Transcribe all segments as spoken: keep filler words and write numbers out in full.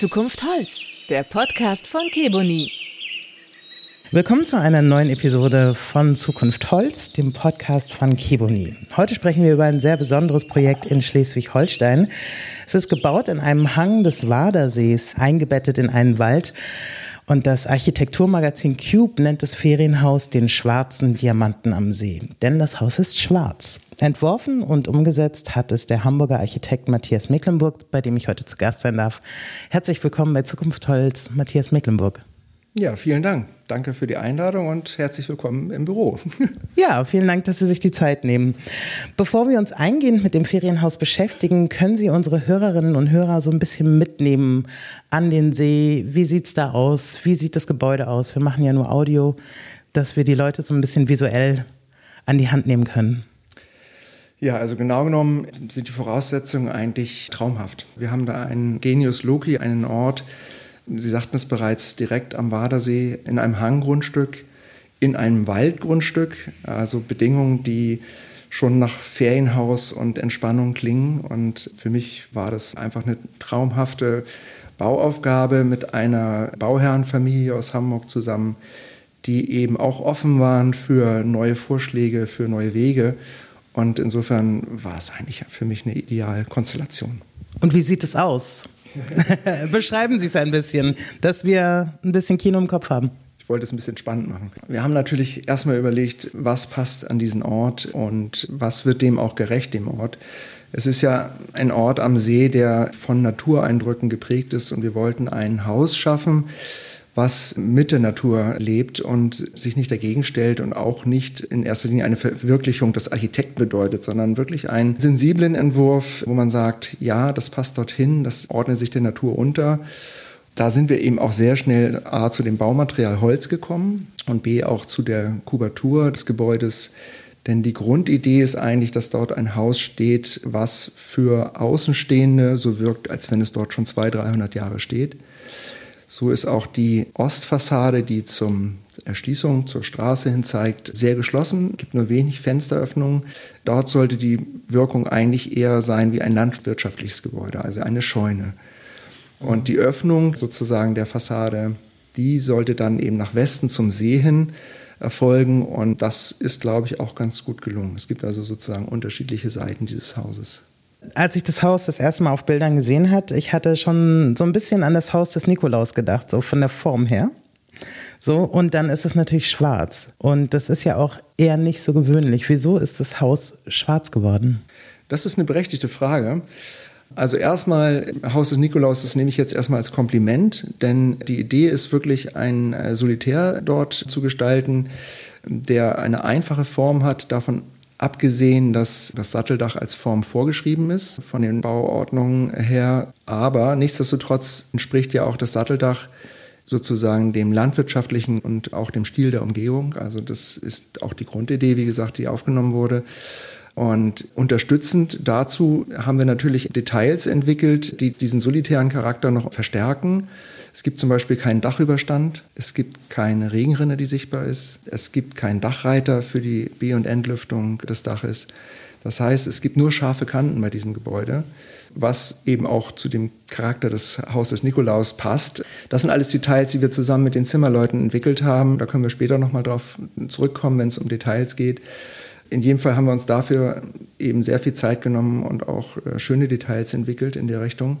Zukunft Holz, der Podcast von Keboni. Willkommen zu einer neuen Episode von Zukunft Holz, dem Podcast von Keboni. Heute sprechen wir über ein sehr besonderes Projekt in Schleswig-Holstein. Es ist gebaut in einem Hang des Wadersees, eingebettet in einen Wald. Und das Architekturmagazin Cube nennt das Ferienhaus den schwarzen Diamanten am See. Denn das Haus ist schwarz. Entworfen und umgesetzt hat es der Hamburger Architekt Matthias Mecklenburg, bei dem ich heute zu Gast sein darf. Herzlich willkommen bei Zukunft Holz, Matthias Mecklenburg. Ja, vielen Dank. Danke für die Einladung und herzlich willkommen im Büro. Ja, vielen Dank, dass Sie sich die Zeit nehmen. Bevor wir uns eingehend mit dem Ferienhaus beschäftigen, können Sie unsere Hörerinnen und Hörer so ein bisschen mitnehmen an den See. Wie sieht's da aus? Wie sieht das Gebäude aus? Wir machen ja nur Audio, dass wir die Leute so ein bisschen visuell an die Hand nehmen können. Ja, also genau genommen sind die Voraussetzungen eigentlich traumhaft. Wir haben da einen Genius Loci, einen Ort, Sie sagten es bereits, direkt am Wadersee, in einem Hanggrundstück, in einem Waldgrundstück, also Bedingungen, die schon nach Ferienhaus und Entspannung klingen. Und für mich war das einfach eine traumhafte Bauaufgabe mit einer Bauherrenfamilie aus Hamburg zusammen, die eben auch offen waren für neue Vorschläge, für neue Wege. Und insofern war es eigentlich für mich eine ideale Konstellation. Und wie sieht es aus? Beschreiben Sie es ein bisschen, dass wir ein bisschen Kino im Kopf haben. Ich wollte es ein bisschen spannend machen. Wir haben natürlich erstmal überlegt, was passt an diesen Ort und was wird dem auch gerecht, dem Ort. Es ist ja ein Ort am See, der von Natureindrücken geprägt ist und wir wollten ein Haus schaffen, was mit der Natur lebt und sich nicht dagegen stellt und auch nicht in erster Linie eine Verwirklichung des Architekten bedeutet, sondern wirklich einen sensiblen Entwurf, wo man sagt, ja, das passt dorthin, das ordnet sich der Natur unter. Da sind wir eben auch sehr schnell A, zu dem Baumaterial Holz gekommen und B, auch zu der Kubatur des Gebäudes. Denn die Grundidee ist eigentlich, dass dort ein Haus steht, was für Außenstehende so wirkt, als wenn es dort schon zweihundert, dreihundert Jahre steht. So ist auch die Ostfassade, die zum Erschließung zur Straße hin zeigt, sehr geschlossen. Es gibt nur wenig Fensteröffnungen. Dort sollte die Wirkung eigentlich eher sein wie ein landwirtschaftliches Gebäude, also eine Scheune. Und die Öffnung sozusagen der Fassade, die sollte dann eben nach Westen zum See hin erfolgen. Und das ist, glaube ich, auch ganz gut gelungen. Es gibt also sozusagen unterschiedliche Seiten dieses Hauses. Als ich das Haus das erste Mal auf Bildern gesehen hatte, ich hatte schon so ein bisschen an das Haus des Nikolaus gedacht, so von der Form her. So, und dann ist es natürlich schwarz. Und das ist ja auch eher nicht so gewöhnlich. Wieso ist das Haus schwarz geworden? Das ist eine berechtigte Frage. Also erstmal, Haus des Nikolaus, das nehme ich jetzt erstmal als Kompliment, denn die Idee ist wirklich, ein Solitär dort zu gestalten, der eine einfache Form hat, davon abgesehen, dass das Satteldach als Form vorgeschrieben ist, von den Bauordnungen her. Aber nichtsdestotrotz entspricht ja auch das Satteldach sozusagen dem landwirtschaftlichen und auch dem Stil der Umgebung. Also das ist auch die Grundidee, wie gesagt, die aufgenommen wurde. Und unterstützend dazu haben wir natürlich Details entwickelt, die diesen solitären Charakter noch verstärken. Es gibt zum Beispiel keinen Dachüberstand, es gibt keine Regenrinne, die sichtbar ist, es gibt keinen Dachreiter für die B- und Entlüftung des Daches. Das heißt, es gibt nur scharfe Kanten bei diesem Gebäude, was eben auch zu dem Charakter des Hauses Nikolaus passt. Das sind alles Details, die wir zusammen mit den Zimmerleuten entwickelt haben. Da können wir später nochmal drauf zurückkommen, wenn es um Details geht. In jedem Fall haben wir uns dafür eben sehr viel Zeit genommen und auch schöne Details entwickelt in der Richtung.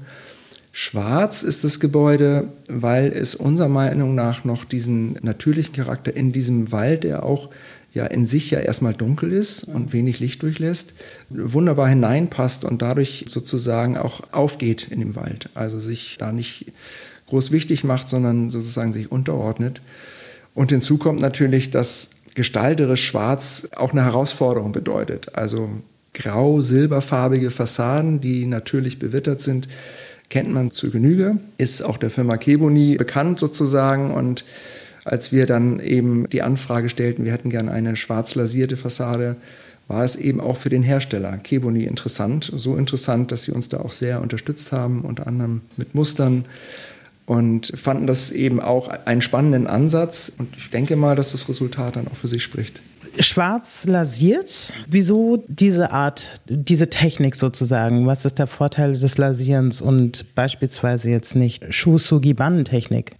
Schwarz ist das Gebäude, weil es unserer Meinung nach noch diesen natürlichen Charakter in diesem Wald, der auch ja in sich ja erstmal dunkel ist und wenig Licht durchlässt, wunderbar hineinpasst und dadurch sozusagen auch aufgeht in dem Wald. Also sich da nicht groß wichtig macht, sondern sozusagen sich unterordnet. Und hinzu kommt natürlich, dass gestalterisch Schwarz auch eine Herausforderung bedeutet. Also grau-silberfarbige Fassaden, die natürlich bewittert sind, kennt man zu Genüge, ist auch der Firma Keboni bekannt sozusagen. Und als wir dann eben die Anfrage stellten, wir hätten gerne eine schwarz lasierte Fassade, war es eben auch für den Hersteller Keboni interessant. So interessant, dass sie uns da auch sehr unterstützt haben, unter anderem mit Mustern. Und fanden das eben auch einen spannenden Ansatz. Und ich denke mal, dass das Resultat dann auch für sich spricht. schwarz lasiert. Wieso diese Art, diese Technik sozusagen? Was ist der Vorteil des Lasierens und beispielsweise jetzt nicht Shusugi-Banden-Technik?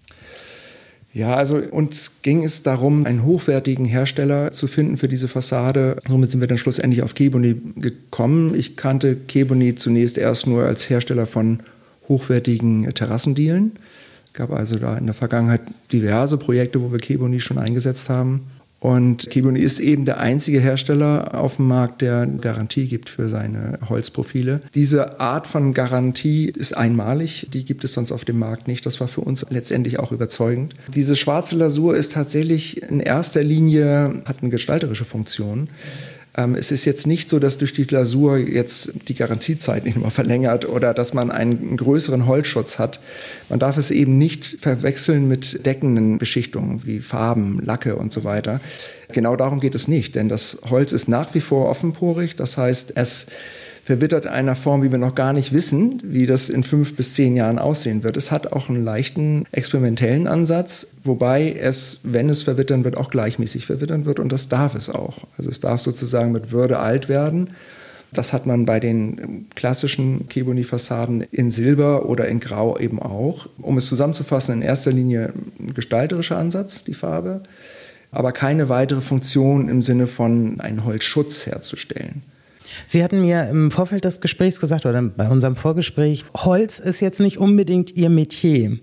Ja, also uns ging es darum, einen hochwertigen Hersteller zu finden für diese Fassade. Somit sind wir dann schlussendlich auf Kebony gekommen. Ich kannte Kebony zunächst erst nur als Hersteller von hochwertigen Terrassendielen. Es gab also da in der Vergangenheit diverse Projekte, wo wir Kebony schon eingesetzt haben. Und Kebony ist eben der einzige Hersteller auf dem Markt, der Garantie gibt für seine Holzprofile. Diese Art von Garantie ist einmalig, die gibt es sonst auf dem Markt nicht. Das war für uns letztendlich auch überzeugend. Diese schwarze Lasur ist tatsächlich in erster Linie, hat eine gestalterische Funktion. Ähm, es ist jetzt nicht so, dass durch die Lasur jetzt die Garantiezeit nicht mehr verlängert oder dass man einen größeren Holzschutz hat. Man darf es eben nicht verwechseln mit deckenden Beschichtungen wie Farben, Lacke und so weiter. Genau darum geht es nicht, denn das Holz ist nach wie vor offenporig. Das heißt, es verwittert in einer Form, wie wir noch gar nicht wissen, wie das in fünf bis zehn Jahren aussehen wird. Es hat auch einen leichten experimentellen Ansatz, wobei es, wenn es verwittern wird, auch gleichmäßig verwittern wird und das darf es auch. Also es darf sozusagen mit Würde alt werden. Das hat man bei den klassischen Kebony-Fassaden in Silber oder in Grau eben auch. Um es zusammenzufassen, in erster Linie ein gestalterischer Ansatz, die Farbe, aber keine weitere Funktion im Sinne von einen Holzschutz herzustellen. Sie hatten mir im Vorfeld des Gesprächs gesagt, oder bei unserem Vorgespräch, Holz ist jetzt nicht unbedingt Ihr Metier.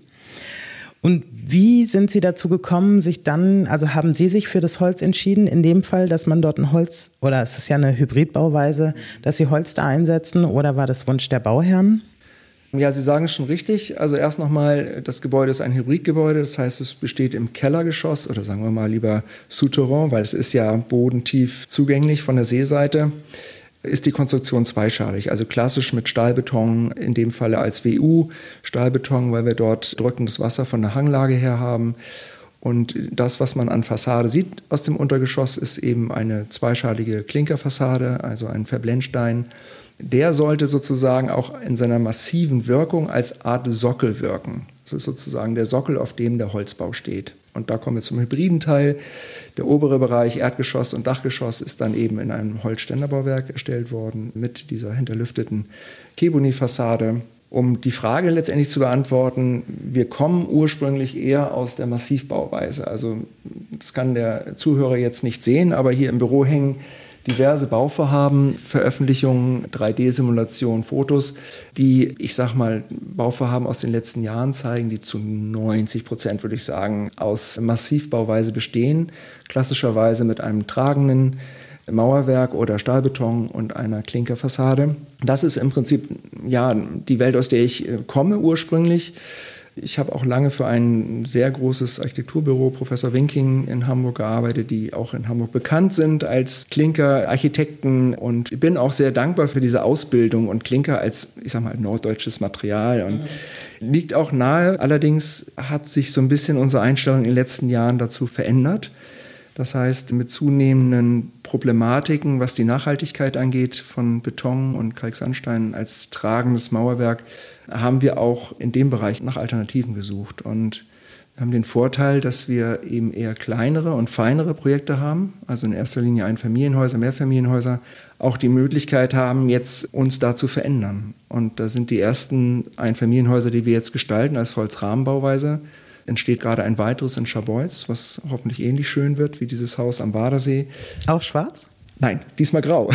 Und wie sind Sie dazu gekommen, sich dann, also haben Sie sich für das Holz entschieden, in dem Fall, dass man dort ein Holz, oder es ist ja eine Hybridbauweise, dass Sie Holz da einsetzen, oder war das Wunsch der Bauherren? Ja, Sie sagen es schon richtig. Also erst nochmal, das Gebäude ist ein Hybridgebäude, das heißt, es besteht im Kellergeschoss oder sagen wir mal lieber Souterrain, weil es ist ja bodentief zugänglich von der Seeseite. Ist die Konstruktion zweischalig, also klassisch mit Stahlbeton, in dem Falle als W U-Stahlbeton, weil wir dort drückendes Wasser von der Hanglage her haben. Und das, was man an Fassade sieht aus dem Untergeschoss, ist eben eine zweischalige Klinkerfassade, also ein Verblendstein. Der sollte sozusagen auch in seiner massiven Wirkung als Art Sockel wirken. Das ist sozusagen der Sockel, auf dem der Holzbau steht. Und da kommen wir zum hybriden Teil. Der obere Bereich, Erdgeschoss und Dachgeschoss, ist dann eben in einem Holzständerbauwerk erstellt worden mit dieser hinterlüfteten Kebony-Fassade. Um die Frage letztendlich zu beantworten, wir kommen ursprünglich eher aus der Massivbauweise. Also das kann der Zuhörer jetzt nicht sehen, aber hier im Büro hängen diverse Bauvorhaben, Veröffentlichungen, drei D-Simulationen, Fotos, die, ich sag mal, Bauvorhaben aus den letzten Jahren zeigen, die zu neunzig Prozent, würde ich sagen, aus Massivbauweise bestehen. Klassischerweise mit einem tragenden Mauerwerk oder Stahlbeton und einer Klinkerfassade. Das ist im Prinzip ja die Welt, aus der ich komme ursprünglich. Ich habe auch lange für ein sehr großes Architekturbüro, Professor Winking, in Hamburg gearbeitet, die auch in Hamburg bekannt sind als Klinkerarchitekten und bin auch sehr dankbar für diese Ausbildung und Klinker als, ich sag mal, norddeutsches Material und mhm. liegt auch nahe. Allerdings hat sich so ein bisschen unsere Einstellung in den letzten Jahren dazu verändert. Das heißt, mit zunehmenden Problematiken, was die Nachhaltigkeit angeht, von Beton und Kalksandstein als tragendes Mauerwerk, haben wir auch in dem Bereich nach Alternativen gesucht. Und wir haben den Vorteil, dass wir eben eher kleinere und feinere Projekte haben, also in erster Linie Einfamilienhäuser, Mehrfamilienhäuser, auch die Möglichkeit haben, jetzt uns da zu verändern. Und da sind die ersten Einfamilienhäuser, die wir jetzt gestalten als Holzrahmenbauweise. Entsteht gerade ein weiteres in Scharbeutz, was hoffentlich ähnlich schön wird wie dieses Haus am Wadersee. Auch schwarz? Nein, diesmal grau.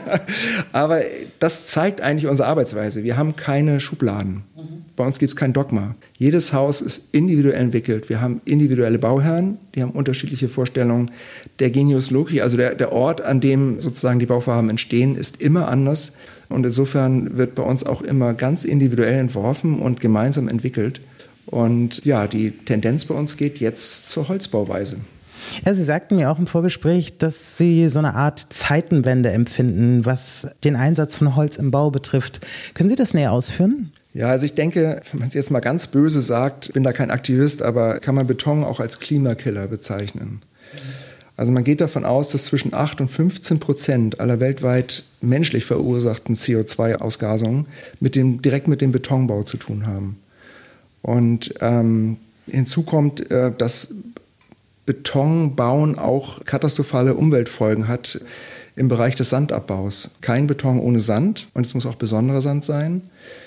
Aber das zeigt eigentlich unsere Arbeitsweise. Wir haben keine Schubladen. Mhm. Bei uns gibt es kein Dogma. Jedes Haus ist individuell entwickelt. Wir haben individuelle Bauherren, die haben unterschiedliche Vorstellungen. Der Genius Loci, also der, der Ort, an dem sozusagen die Bauvorhaben entstehen, ist immer anders. Und insofern wird bei uns auch immer ganz individuell entworfen und gemeinsam entwickelt. Und ja, die Tendenz bei uns geht jetzt zur Holzbauweise. Ja, Sie sagten mir auch im Vorgespräch, dass Sie so eine Art Zeitenwende empfinden, was den Einsatz von Holz im Bau betrifft. Können Sie das näher ausführen? Ja, also ich denke, wenn man es jetzt mal ganz böse sagt, ich bin da kein Aktivist, aber kann man Beton auch als Klimakiller bezeichnen. Also man geht davon aus, dass zwischen acht und fünfzehn Prozent aller weltweit menschlich verursachten C O zwei Ausgasungen mit dem, direkt mit dem Betonbau zu tun haben. Und ähm, hinzu kommt, äh, dass Beton bauen auch katastrophale Umweltfolgen hat im Bereich des Sandabbaus. Kein Beton ohne Sand und es muss auch besonderer Sand sein.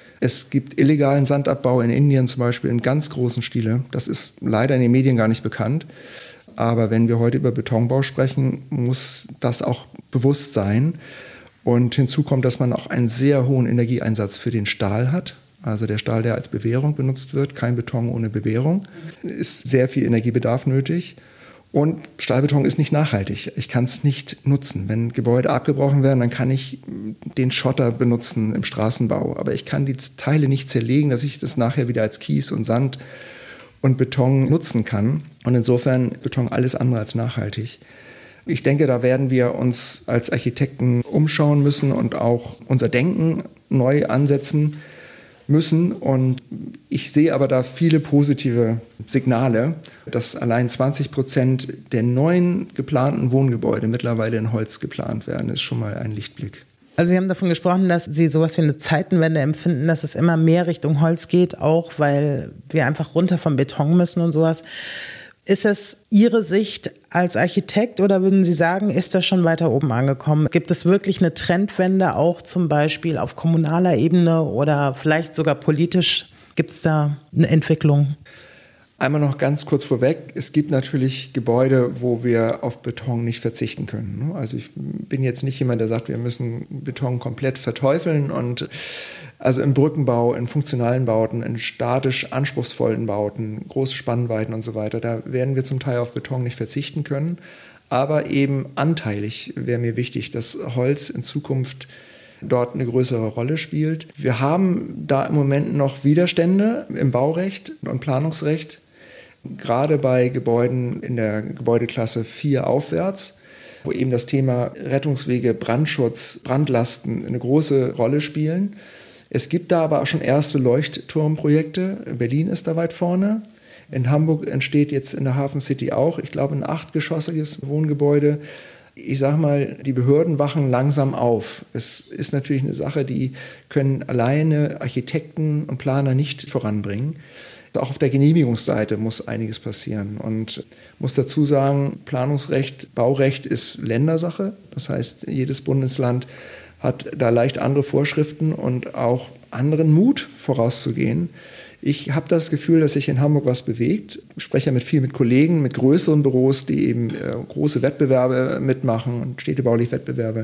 Es gibt illegalen Sandabbau in Indien zum Beispiel in ganz großen Stile. Das ist leider in den Medien gar nicht bekannt. Aber wenn wir heute über Betonbau sprechen, muss das auch bewusst sein. Und hinzu kommt, dass man auch einen sehr hohen Energieeinsatz für den Stahl hat. Also der Stahl, der als Bewehrung benutzt wird, kein Beton ohne Bewehrung, ist sehr viel Energiebedarf nötig. Und Stahlbeton ist nicht nachhaltig. Ich kann es nicht nutzen. Wenn Gebäude abgebrochen werden, dann kann ich den Schotter benutzen im Straßenbau. Aber ich kann die Teile nicht zerlegen, dass ich das nachher wieder als Kies und Sand und Beton nutzen kann. Und insofern ist Beton alles andere als nachhaltig. Ich denke, da werden wir uns als Architekten umschauen müssen und auch unser Denken neu ansetzen müssen. Und ich sehe aber da viele positive Signale, dass allein zwanzig Prozent der neuen geplanten Wohngebäude mittlerweile in Holz geplant werden, ist schon mal ein Lichtblick. Also Sie haben davon gesprochen, dass Sie sowas wie eine Zeitenwende empfinden, dass es immer mehr Richtung Holz geht, auch weil wir einfach runter vom Beton müssen und sowas. Ist das Ihre Sicht als Architekt oder würden Sie sagen, ist das schon weiter oben angekommen? Gibt es wirklich eine Trendwende auch zum Beispiel auf kommunaler Ebene oder vielleicht sogar politisch? Gibt es da eine Entwicklung? Einmal noch ganz kurz vorweg, es gibt natürlich Gebäude, wo wir auf Beton nicht verzichten können. Also ich bin jetzt nicht jemand, der sagt, wir müssen Beton komplett verteufeln. Und also im Brückenbau, in funktionalen Bauten, in statisch anspruchsvollen Bauten, große Spannweiten und so weiter, da werden wir zum Teil auf Beton nicht verzichten können. Aber eben anteilig wäre mir wichtig, dass Holz in Zukunft dort eine größere Rolle spielt. Wir haben da im Moment noch Widerstände im Baurecht und Planungsrecht, gerade bei Gebäuden in der Gebäudeklasse vier aufwärts, wo eben das Thema Rettungswege, Brandschutz, Brandlasten eine große Rolle spielen. Es gibt da aber auch schon erste Leuchtturmprojekte. Berlin ist da weit vorne. In Hamburg entsteht jetzt in der Hafen City auch, ich glaube, ein achtgeschossiges Wohngebäude. Ich sage mal, die Behörden wachen langsam auf. Es ist natürlich eine Sache, die können alleine Architekten und Planer nicht voranbringen. Auch auf der Genehmigungsseite muss einiges passieren. Und ich muss dazu sagen, Planungsrecht, Baurecht ist Ländersache. Das heißt, jedes Bundesland hat da leicht andere Vorschriften und auch anderen Mut vorauszugehen. Ich habe das Gefühl, dass sich in Hamburg was bewegt. Ich spreche ja mit viel mit Kollegen, mit größeren Büros, die eben äh, große Wettbewerbe mitmachen und städtebauliche Wettbewerbe,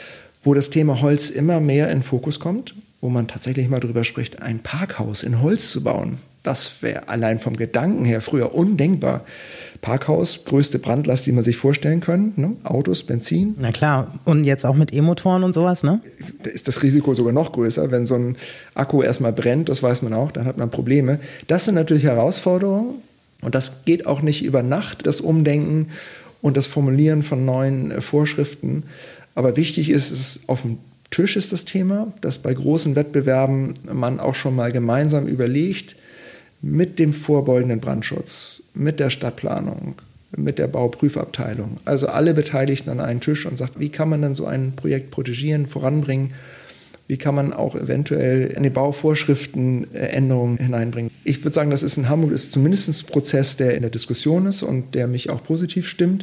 wo das Thema Holz immer mehr in den Fokus kommt, wo man tatsächlich mal darüber spricht, ein Parkhaus in Holz zu bauen. Das wäre allein vom Gedanken her früher undenkbar. Parkhaus, größte Brandlast, die man sich vorstellen kann. Ne? Autos, Benzin. Na klar, und jetzt auch mit E-Motoren und sowas, ne? Da ist das Risiko sogar noch größer. Wenn so ein Akku erstmal brennt, das weiß man auch, dann hat man Probleme. Das sind natürlich Herausforderungen und das geht auch nicht über Nacht, das Umdenken und das Formulieren von neuen Vorschriften. Aber wichtig ist, es auf dem Tisch ist das Thema, dass bei großen Wettbewerben man auch schon mal gemeinsam überlegt, mit dem vorbeugenden Brandschutz, mit der Stadtplanung, mit der Bauprüfabteilung, also alle Beteiligten an einen Tisch und sagt, wie kann man denn so ein Projekt protegieren, voranbringen, wie kann man auch eventuell in die Bauvorschriften Änderungen hineinbringen. Ich würde sagen, das ist in Hamburg ist zumindest ein Prozess, der in der Diskussion ist und der mich auch positiv stimmt.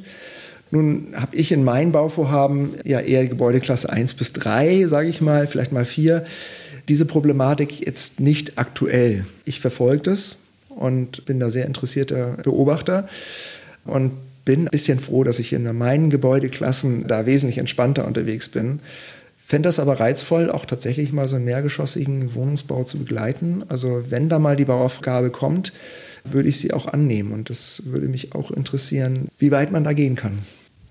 Nun habe ich in meinen Bauvorhaben ja eher die Gebäudeklasse eins bis drei, sage ich mal, vielleicht mal vier, diese Problematik jetzt nicht aktuell. Ich verfolge das und bin da sehr interessierter Beobachter und bin ein bisschen froh, dass ich in meinen Gebäudeklassen da wesentlich entspannter unterwegs bin. Fände das aber reizvoll, auch tatsächlich mal so einen mehrgeschossigen Wohnungsbau zu begleiten. Also wenn da mal die Bauaufgabe kommt, würde ich sie auch annehmen. Und das würde mich auch interessieren, wie weit man da gehen kann.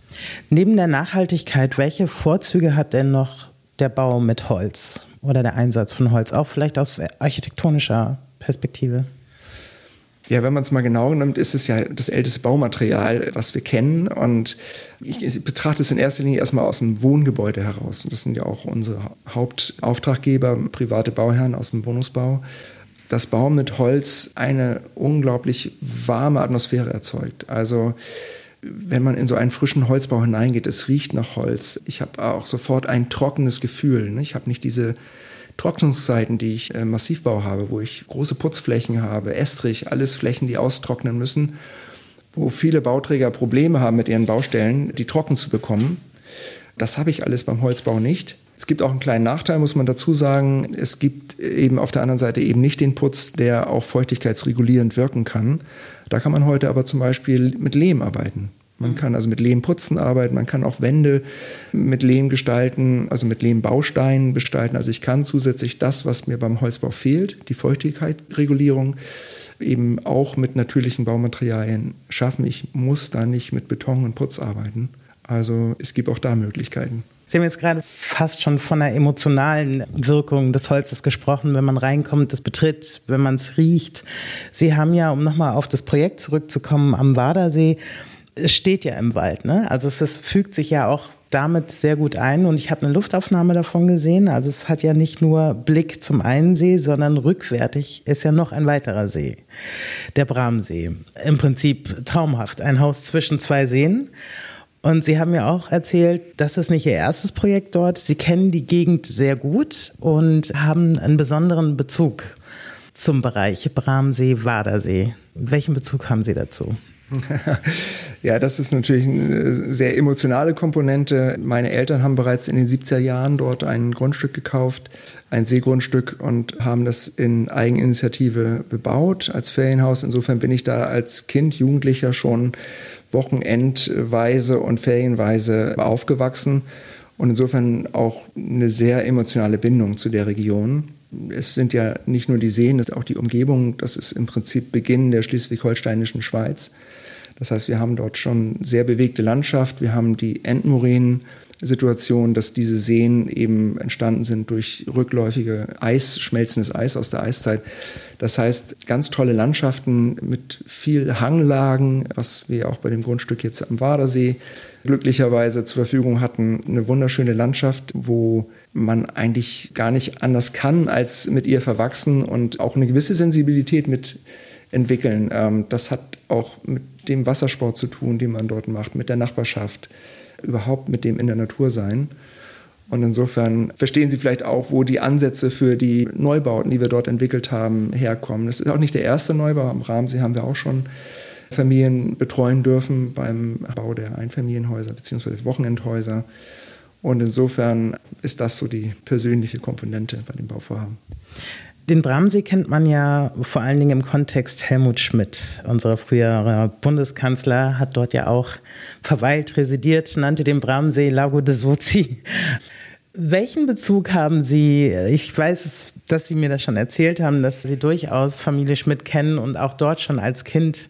Neben der Nachhaltigkeit, welche Vorzüge hat denn noch der Bau mit Holz oder der Einsatz von Holz, auch vielleicht aus architektonischer Perspektive? Ja, wenn man es mal genau nimmt, ist es ja das älteste Baumaterial, was wir kennen. Und ich, ich betrachte es in erster Linie erstmal aus dem Wohngebäude heraus. Und das sind ja auch unsere Hauptauftraggeber, private Bauherren aus dem Wohnungsbau. Das Bauen mit Holz eine unglaublich warme Atmosphäre erzeugt. Also wenn man in so einen frischen Holzbau hineingeht, es riecht nach Holz. Ich habe auch sofort ein trockenes Gefühl. Ne? Ich habe nicht diese Trocknungszeiten, die ich im Massivbau habe, wo ich große Putzflächen habe, Estrich, alles Flächen, die austrocknen müssen. wo viele Bauträger Probleme haben mit ihren Baustellen, die trocken zu bekommen. Das habe ich alles beim Holzbau nicht. Es gibt auch einen kleinen Nachteil, muss man dazu sagen. Es gibt eben auf der anderen Seite eben nicht den Putz, der auch feuchtigkeitsregulierend wirken kann. Da kann man heute aber zum Beispiel mit Lehm arbeiten. Man kann also mit Lehmputzen arbeiten, man kann auch Wände mit Lehm gestalten, also mit Lehmbausteinen gestalten. Also ich kann zusätzlich das, was mir beim Holzbau fehlt, die Feuchtigkeitsregulierung, eben auch mit natürlichen Baumaterialien schaffen. Ich muss da nicht mit Beton und Putz arbeiten. Also es gibt auch da Möglichkeiten. Sie haben jetzt gerade fast schon von der emotionalen Wirkung des Holzes gesprochen, wenn man reinkommt, das betritt, wenn man es riecht. Sie haben ja, um nochmal auf das Projekt zurückzukommen, am Wadersee, es steht ja im Wald, ne? Also es, es fügt sich ja auch damit sehr gut ein und ich habe eine Luftaufnahme davon gesehen. Also es hat ja nicht nur Blick zum einen See, sondern rückwärtig ist ja noch ein weiterer See, der Bramsee. Im Prinzip traumhaft, ein Haus zwischen zwei Seen. Und Sie haben ja auch erzählt, das ist nicht Ihr erstes Projekt dort. Sie kennen die Gegend sehr gut und haben einen besonderen Bezug zum Bereich Bramsee, Wadersee. Welchen Bezug haben Sie dazu? Ja, das ist natürlich eine sehr emotionale Komponente. Meine Eltern haben bereits in den siebziger Jahren dort ein Grundstück gekauft, ein Seegrundstück, und haben das in Eigeninitiative bebaut als Ferienhaus. Insofern bin ich da als Kind, Jugendlicher schon wochenendweise und ferienweise aufgewachsen und insofern auch eine sehr emotionale Bindung zu der Region. Es sind ja nicht nur die Seen, es ist auch die Umgebung. Das ist im Prinzip Beginn der schleswig-holsteinischen Schweiz. Das heißt, wir haben dort schon sehr bewegte Landschaft. Wir haben die Endmoränen-Situation, dass diese Seen eben entstanden sind durch rückläufige Eis, schmelzendes Eis aus der Eiszeit. Das heißt, ganz tolle Landschaften mit viel Hanglagen, was wir auch bei dem Grundstück jetzt am Wadersee glücklicherweise zur Verfügung hatten. Eine wunderschöne Landschaft, wo man eigentlich gar nicht anders kann, als mit ihr verwachsen und auch eine gewisse Sensibilität mit entwickeln. Das hat auch mit dem Wassersport zu tun, den man dort macht, mit der Nachbarschaft, überhaupt mit dem in der Natur sein. Und insofern verstehen Sie vielleicht auch, wo die Ansätze für die Neubauten, die wir dort entwickelt haben, herkommen. Das ist auch nicht der erste Neubau. Am Bramsee haben wir auch schon Familien betreuen dürfen beim Bau der Einfamilienhäuser bzw. Wochenendhäuser. Und insofern ist das so die persönliche Komponente bei dem Bauvorhaben. Den Bramsee kennt man ja vor allen Dingen im Kontext Helmut Schmidt. Unser früherer Bundeskanzler hat dort ja auch verweilt, residiert, nannte den Bramsee Lago de Sozi. Welchen Bezug haben Sie, ich weiß, dass Sie mir das schon erzählt haben, dass Sie durchaus Familie Schmidt kennen und auch dort schon als Kind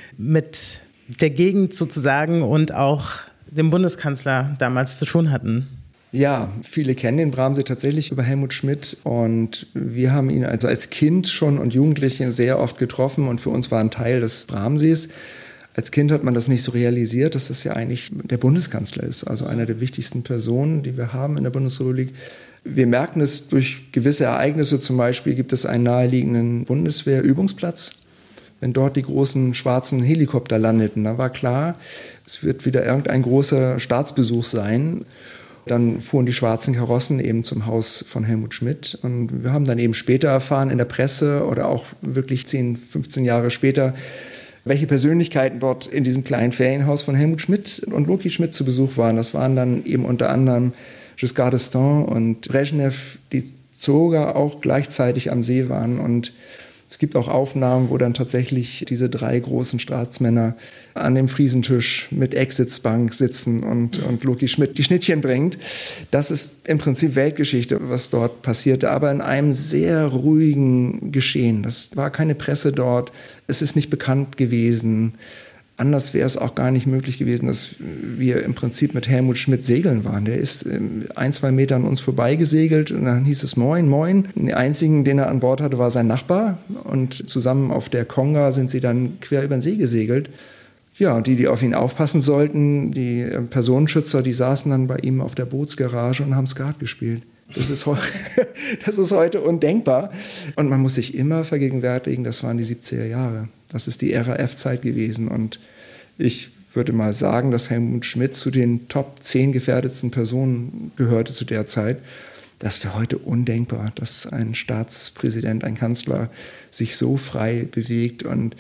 mit der Gegend sozusagen und auch dem Bundeskanzler damals zu tun hatten? Ja, viele kennen den Bramsee tatsächlich über Helmut Schmidt und wir haben ihn also als Kind schon und Jugendliche sehr oft getroffen und für uns war ein Teil des Bramsees. Als Kind hat man das nicht so realisiert, dass das ja eigentlich der Bundeskanzler ist, also einer der wichtigsten Personen, die wir haben in der Bundesrepublik. Wir merken es durch gewisse Ereignisse, zum Beispiel gibt es einen naheliegenden Bundeswehrübungsplatz. Wenn dort die großen schwarzen Helikopter landeten, dann war klar, es wird wieder irgendein großer Staatsbesuch sein. Dann fuhren die schwarzen Karossen eben zum Haus von Helmut Schmidt. Und wir haben dann eben später erfahren in der Presse oder auch wirklich zehn, fünfzehn Jahre später, welche Persönlichkeiten dort in diesem kleinen Ferienhaus von Helmut Schmidt und Loki Schmidt zu Besuch waren. Das waren dann eben unter anderem Giscard d'Estaing und Brezhnev, die sogar auch gleichzeitig am See waren. Und es gibt auch Aufnahmen, wo dann tatsächlich diese drei großen Staatsmänner an dem Friesentisch mit Exitsbank sitzen und, und Loki Schmidt die Schnittchen bringt. Das ist im Prinzip Weltgeschichte, was dort passierte, aber in einem sehr ruhigen Geschehen. Das war keine Presse dort, es ist nicht bekannt gewesen. Anders wäre es auch gar nicht möglich gewesen, dass wir im Prinzip mit Helmut Schmidt segeln waren. Der ist ein, zwei Meter an uns vorbei gesegelt und dann hieß es Moin, Moin. Den einzigen, den er an Bord hatte, war sein Nachbar und zusammen auf der Konga sind sie dann quer über den See gesegelt. Ja, und die, die auf ihn aufpassen sollten, die Personenschützer, die saßen dann bei ihm auf der Bootsgarage und haben Skat gespielt. Das ist, das ist heute undenkbar. Und man muss sich immer vergegenwärtigen, das waren die siebziger Jahre. Das ist die R A F-Zeit gewesen. Und ich würde mal sagen, dass Helmut Schmidt zu den Top zehn gefährdetsten Personen gehörte zu der Zeit. Das wäre heute undenkbar, dass ein Staatspräsident, ein Kanzler sich so frei bewegt. Und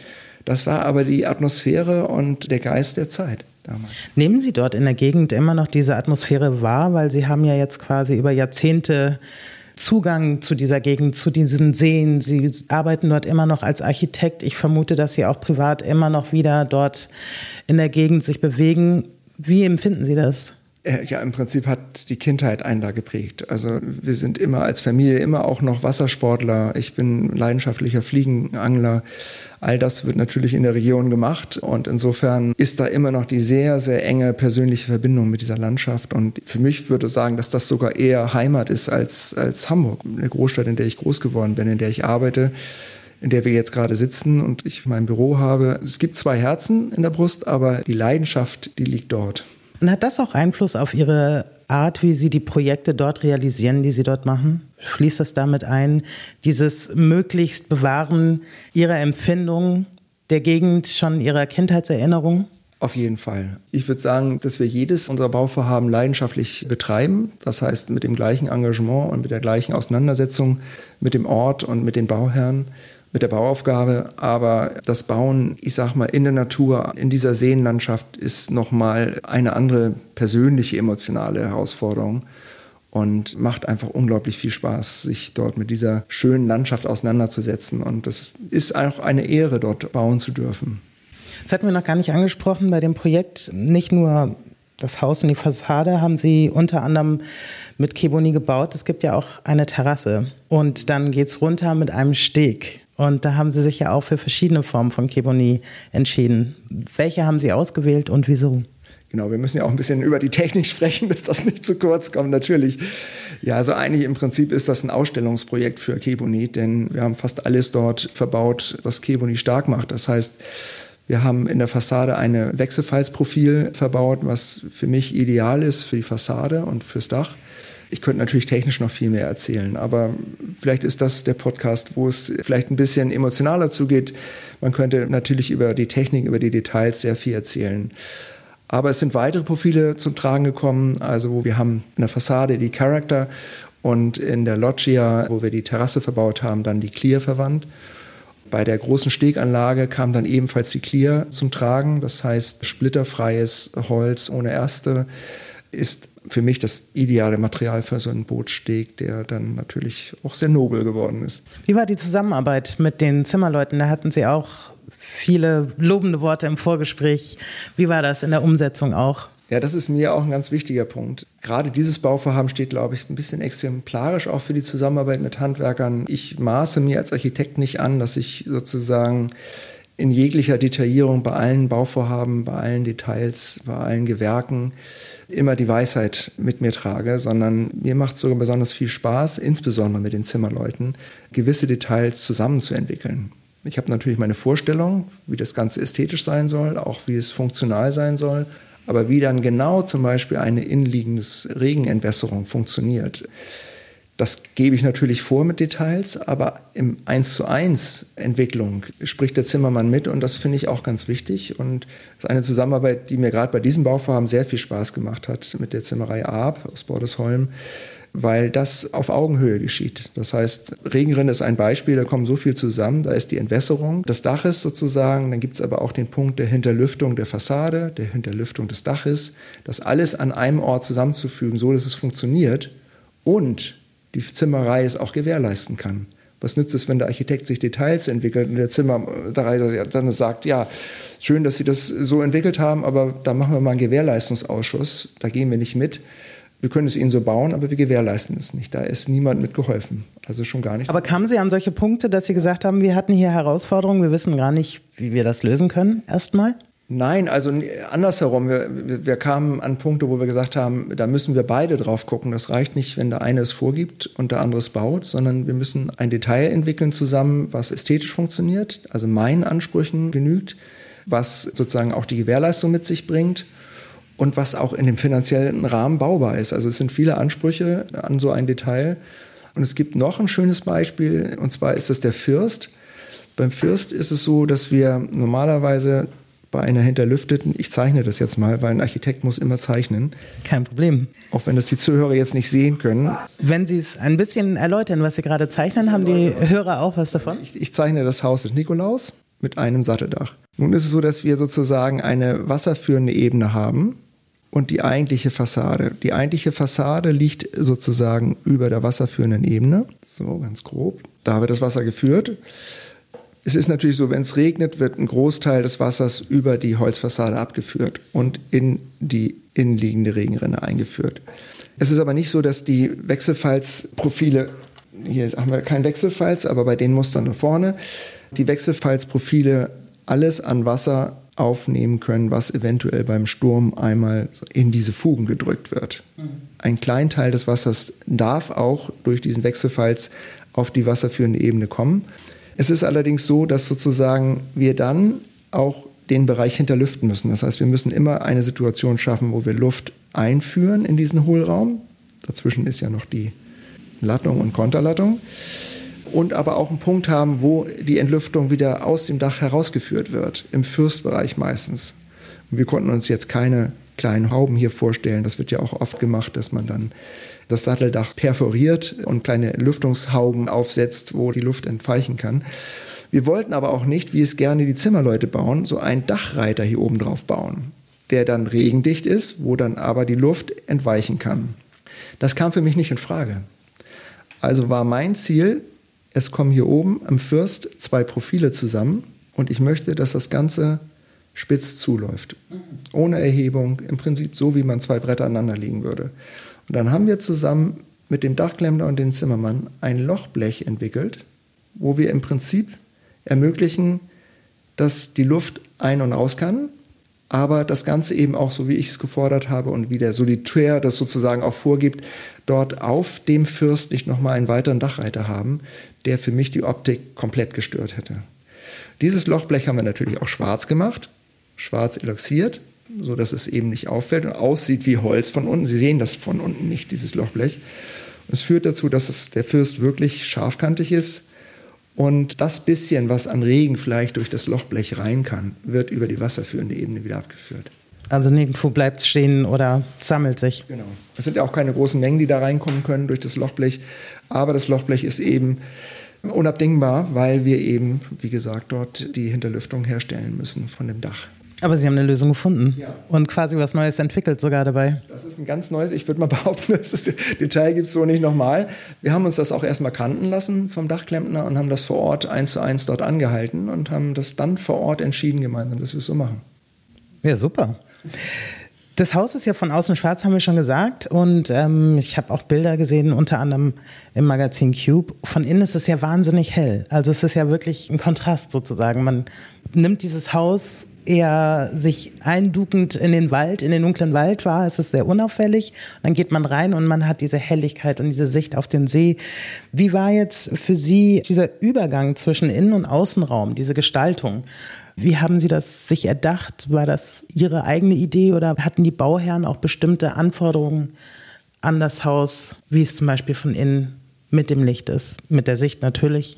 Das war aber die Atmosphäre und der Geist der Zeit damals. Nehmen Sie dort in der Gegend immer noch diese Atmosphäre wahr? Weil Sie haben ja jetzt quasi über Jahrzehnte Zugang zu dieser Gegend, zu diesen Seen. Sie arbeiten dort immer noch als Architekt. Ich vermute, dass Sie auch privat immer noch wieder dort in der Gegend sich bewegen. Wie empfinden Sie das? Ja, im Prinzip hat die Kindheit einen da geprägt. Also wir sind immer als Familie immer auch noch Wassersportler. Ich bin leidenschaftlicher Fliegenangler. All das wird natürlich in der Region gemacht und insofern ist da immer noch die sehr, sehr enge persönliche Verbindung mit dieser Landschaft und für mich würde ich sagen, dass das sogar eher Heimat ist als, als Hamburg, eine Großstadt, in der ich groß geworden bin, in der ich arbeite, in der wir jetzt gerade sitzen und ich mein Büro habe. Es gibt zwei Herzen in der Brust, aber die Leidenschaft, die liegt dort. Und hat das auch Einfluss auf Ihre Art, wie Sie die Projekte dort realisieren, die Sie dort machen? Fließt das damit ein, dieses möglichst Bewahren Ihrer Empfindungen der Gegend, schon Ihrer Kindheitserinnerungen? Auf jeden Fall. Ich würde sagen, dass wir jedes unserer Bauvorhaben leidenschaftlich betreiben. Das heißt, mit dem gleichen Engagement und mit der gleichen Auseinandersetzung mit dem Ort und mit den Bauherren, mit der Bauaufgabe, aber das Bauen, ich sag mal, in der Natur, in dieser Seenlandschaft ist nochmal eine andere persönliche, emotionale Herausforderung und macht einfach unglaublich viel Spaß, sich dort mit dieser schönen Landschaft auseinanderzusetzen und das ist auch eine Ehre, dort bauen zu dürfen. Das hatten wir noch gar nicht angesprochen bei dem Projekt, nicht nur das Haus und die Fassade haben Sie unter anderem mit Keboni gebaut, es gibt ja auch eine Terrasse und dann geht's runter mit einem Steg. Und da haben Sie sich ja auch für verschiedene Formen von Keboni entschieden. Welche haben Sie ausgewählt und wieso? Genau, wir müssen ja auch ein bisschen über die Technik sprechen, dass das nicht zu kurz kommt, natürlich. Ja, also eigentlich im Prinzip ist das ein Ausstellungsprojekt für Keboni, denn wir haben fast alles dort verbaut, was Keboni stark macht. Das heißt, wir haben in der Fassade ein Wechselfallsprofil verbaut, was für mich ideal ist für die Fassade und fürs Dach. Ich könnte natürlich technisch noch viel mehr erzählen, aber vielleicht ist das der Podcast, wo es vielleicht ein bisschen emotionaler zugeht. Man könnte natürlich über die Technik, über die Details sehr viel erzählen. Aber es sind weitere Profile zum Tragen gekommen. Also wir haben in der Fassade die Character und in der Loggia, wo wir die Terrasse verbaut haben, dann die Clear verwandt. Bei der großen Steganlage kam dann ebenfalls die Clear zum Tragen. Das heißt, splitterfreies Holz ohne Erste ist für mich das ideale Material für so einen Bootssteg, der dann natürlich auch sehr nobel geworden ist. Wie war die Zusammenarbeit mit den Zimmerleuten? Da hatten Sie auch viele lobende Worte im Vorgespräch. Wie war das in der Umsetzung auch? Ja, das ist mir auch ein ganz wichtiger Punkt. Gerade dieses Bauvorhaben steht, glaube ich, ein bisschen exemplarisch auch für die Zusammenarbeit mit Handwerkern. Ich maße mir als Architekt nicht an, dass ich sozusagen in jeglicher Detaillierung bei allen Bauvorhaben, bei allen Details, bei allen Gewerken immer die Weisheit mit mir trage, sondern mir macht es sogar besonders viel Spaß, insbesondere mit den Zimmerleuten, gewisse Details zusammenzuentwickeln. Ich habe natürlich meine Vorstellung, wie das Ganze ästhetisch sein soll, auch wie es funktional sein soll, aber wie dann genau zum Beispiel eine innenliegende Regenentwässerung funktioniert. Das gebe ich natürlich vor mit Details, aber im eins zu eins Entwicklung spricht der Zimmermann mit und das finde ich auch ganz wichtig. Und das ist eine Zusammenarbeit, die mir gerade bei diesem Bauvorhaben sehr viel Spaß gemacht hat mit der Zimmerei Arp aus Bordesholm, weil das auf Augenhöhe geschieht. Das heißt, Regenrinne ist ein Beispiel, da kommt so viel zusammen, da ist die Entwässerung des Daches sozusagen, dann gibt es aber auch den Punkt der Hinterlüftung der Fassade, der Hinterlüftung des Daches, das alles an einem Ort zusammenzufügen, so dass es funktioniert und die Zimmerei es auch gewährleisten kann. Was nützt es, wenn der Architekt sich Details entwickelt und der Zimmerei dann sagt, ja, schön, dass Sie das so entwickelt haben, aber da machen wir mal einen Gewährleistungsausschuss, da gehen wir nicht mit. Wir können es Ihnen so bauen, aber wir gewährleisten es nicht. Da ist niemand mit geholfen, also schon gar nicht. Aber kamen Sie an solche Punkte, dass Sie gesagt haben, wir hatten hier Herausforderungen, wir wissen gar nicht, wie wir das lösen können, erstmal? Nein, also andersherum. Wir, wir kamen an Punkte, wo wir gesagt haben, da müssen wir beide drauf gucken. Das reicht nicht, wenn der eine es vorgibt und der andere es baut, sondern wir müssen ein Detail entwickeln zusammen, was ästhetisch funktioniert, also meinen Ansprüchen genügt, was sozusagen auch die Gewährleistung mit sich bringt und was auch in dem finanziellen Rahmen baubar ist. Also es sind viele Ansprüche an so ein Detail. Und es gibt noch ein schönes Beispiel, und zwar ist das der First. Beim First ist es so, dass wir normalerweise bei einer hinterlüfteten, ich zeichne das jetzt mal, weil ein Architekt muss immer zeichnen. Kein Problem. Auch wenn das die Zuhörer jetzt nicht sehen können. Wenn Sie es ein bisschen erläutern, was Sie gerade zeichnen, haben die Hörer auch was davon? Ich, ich zeichne das Haus des Nikolaus. mit einem Satteldach. Nun ist es so, dass wir sozusagen eine wasserführende Ebene haben und die eigentliche Fassade. Die eigentliche Fassade liegt sozusagen über der wasserführenden Ebene, so ganz grob. Da wird das Wasser geführt. Es ist natürlich so, wenn es regnet, wird ein Großteil des Wassers über die Holzfassade abgeführt und in die innenliegende Regenrinne eingeführt. Es ist aber nicht so, dass die Wechselfallsprofile, hier haben wir keinen Wechselfalls, aber bei den Mustern da vorne, die Wechselfallsprofile alles an Wasser aufnehmen können, was eventuell beim Sturm einmal in diese Fugen gedrückt wird. Mhm. Ein Kleinteil des Wassers darf auch durch diesen Wechselfalls auf die wasserführende Ebene kommen. Es ist allerdings so, dass sozusagen wir dann auch den Bereich hinterlüften müssen. Das heißt, wir müssen immer eine Situation schaffen, wo wir Luft einführen in diesen Hohlraum. Dazwischen ist ja noch die Lattung und Konterlattung. Und aber auch einen Punkt haben, wo die Entlüftung wieder aus dem Dach herausgeführt wird, im Fürstbereich meistens. Und wir konnten uns jetzt keine kleinen Hauben hier vorstellen. Das wird ja auch oft gemacht, dass man dann das Satteldach perforiert und kleine Lüftungshauben aufsetzt, wo die Luft entweichen kann. Wir wollten aber auch nicht, wie es gerne die Zimmerleute bauen, so einen Dachreiter hier oben drauf bauen, der dann regendicht ist, wo dann aber die Luft entweichen kann. Das kam für mich nicht in Frage. Also war mein Ziel, es kommen hier oben am First zwei Profile zusammen und ich möchte, dass das Ganze spitz zuläuft. Ohne Erhebung, im Prinzip so, wie man zwei Bretter aneinander legen würde. Und dann haben wir zusammen mit dem Dachklempner und dem Zimmermann ein Lochblech entwickelt, wo wir im Prinzip ermöglichen, dass die Luft ein- und aus kann, aber das Ganze eben auch, so wie ich es gefordert habe und wie der Solitär das sozusagen auch vorgibt, dort auf dem First nicht nochmal einen weiteren Dachreiter haben, der für mich die Optik komplett gestört hätte. Dieses Lochblech haben wir natürlich auch schwarz gemacht, schwarz eloxiert, sodass es eben nicht auffällt und aussieht wie Holz von unten. Sie sehen das von unten nicht, dieses Lochblech. Es führt dazu, dass es, der First wirklich scharfkantig ist. Und das bisschen, was an Regen vielleicht durch das Lochblech rein kann, wird über die wasserführende Ebene wieder abgeführt. Also nirgendwo bleibt es stehen oder sammelt sich. Genau. Es sind ja auch keine großen Mengen, die da reinkommen können durch das Lochblech. Aber das Lochblech ist eben unabdingbar, weil wir eben, wie gesagt, dort die Hinterlüftung herstellen müssen von dem Dach. Aber Sie haben eine Lösung gefunden ja. und quasi was Neues entwickelt sogar dabei. Das ist ein ganz neues, ich würde mal behaupten, das Detail gibt es so nicht nochmal. Wir haben uns das auch erstmal kannten lassen vom Dachklempner und haben das vor Ort eins zu eins dort angehalten und haben das dann vor Ort entschieden gemeinsam, dass wir es so machen. Ja, super. Das Haus ist ja von außen schwarz, haben wir schon gesagt. Und ähm, ich habe auch Bilder gesehen, unter anderem im Magazin Cube. Von innen ist es ja wahnsinnig hell. Also es ist ja wirklich ein Kontrast sozusagen. Man nimmt dieses Haus eher sich einduckend in den Wald, in den dunklen Wald wahr. Es ist sehr unauffällig. Dann geht man rein und man hat diese Helligkeit und diese Sicht auf den See. Wie war jetzt für Sie dieser Übergang zwischen Innen- und Außenraum, diese Gestaltung? Wie haben Sie das sich erdacht? War das Ihre eigene Idee oder hatten die Bauherren auch bestimmte Anforderungen an das Haus, wie es zum Beispiel von innen mit dem Licht ist, mit der Sicht natürlich?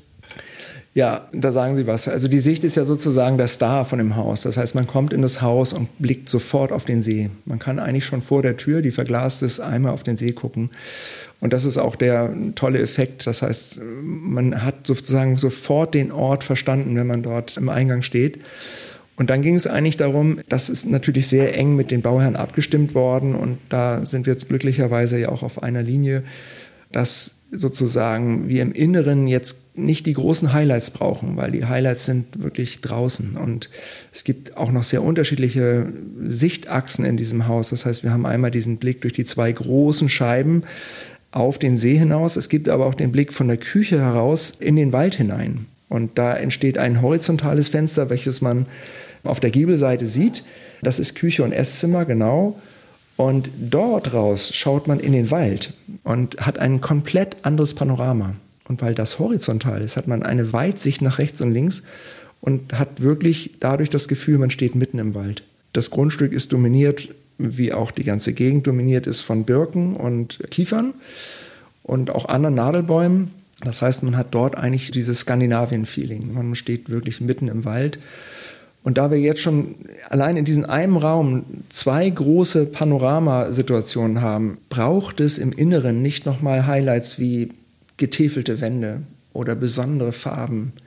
Ja, da sagen Sie was. Also die Sicht ist ja sozusagen der Star von dem Haus. Das heißt, man kommt in das Haus und blickt sofort auf den See. Man kann eigentlich schon vor der Tür, die verglast ist, einmal auf den See gucken. Und das ist auch der tolle Effekt. Das heißt, man hat sozusagen sofort den Ort verstanden, wenn man dort im Eingang steht. Und dann ging es eigentlich darum, das ist natürlich sehr eng mit den Bauherren abgestimmt worden. Und da sind wir jetzt glücklicherweise ja auch auf einer Linie, dass sozusagen wir im Inneren jetzt nicht die großen Highlights brauchen, weil die Highlights sind wirklich draußen. Und es gibt auch noch sehr unterschiedliche Sichtachsen in diesem Haus. Das heißt, wir haben einmal diesen Blick durch die zwei großen Scheiben auf den See hinaus. Es gibt aber auch den Blick von der Küche heraus in den Wald hinein. Und da entsteht ein horizontales Fenster, welches man auf der Giebelseite sieht. Das ist Küche und Esszimmer, genau. Und dort raus schaut man in den Wald und hat ein komplett anderes Panorama. Und weil das horizontal ist, hat man eine Weitsicht nach rechts und links und hat wirklich dadurch das Gefühl, man steht mitten im Wald. Das Grundstück ist dominiert, wie auch die ganze Gegend dominiert ist, von Birken und Kiefern und auch anderen Nadelbäumen. Das heißt, man hat dort eigentlich dieses Skandinavien-Feeling. Man steht wirklich mitten im Wald. Und da wir jetzt schon allein in diesem einen Raum zwei große Panoramasituationen haben, braucht es im Inneren nicht nochmal Highlights wie getäfelte Wände oder besondere Farben,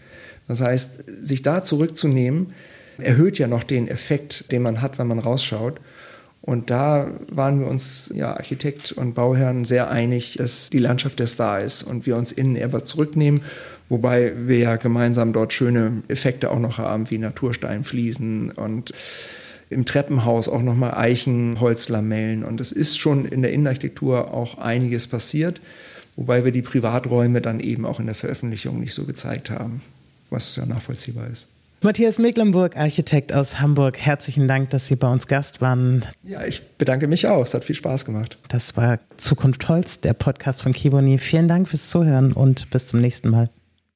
Das heißt, sich da zurückzunehmen, erhöht ja noch den Effekt, den man hat, wenn man rausschaut. Und da waren wir uns, ja, Architekt und Bauherren sehr einig, dass die Landschaft der Star ist und wir uns innen etwas zurücknehmen, wobei wir ja gemeinsam dort schöne Effekte auch noch haben, wie Natursteinfliesen und im Treppenhaus auch nochmal Eichenholzlamellen. Und es ist schon in der Innenarchitektur auch einiges passiert, wobei wir die Privaträume dann eben auch in der Veröffentlichung nicht so gezeigt haben, was ja nachvollziehbar ist. Matthias Mecklenburg, Architekt aus Hamburg, herzlichen Dank, dass Sie bei uns Gast waren. Ja, ich bedanke mich auch. Es hat viel Spaß gemacht. Das war Zukunft Holz, der Podcast von Keboni. Vielen Dank fürs Zuhören und bis zum nächsten Mal.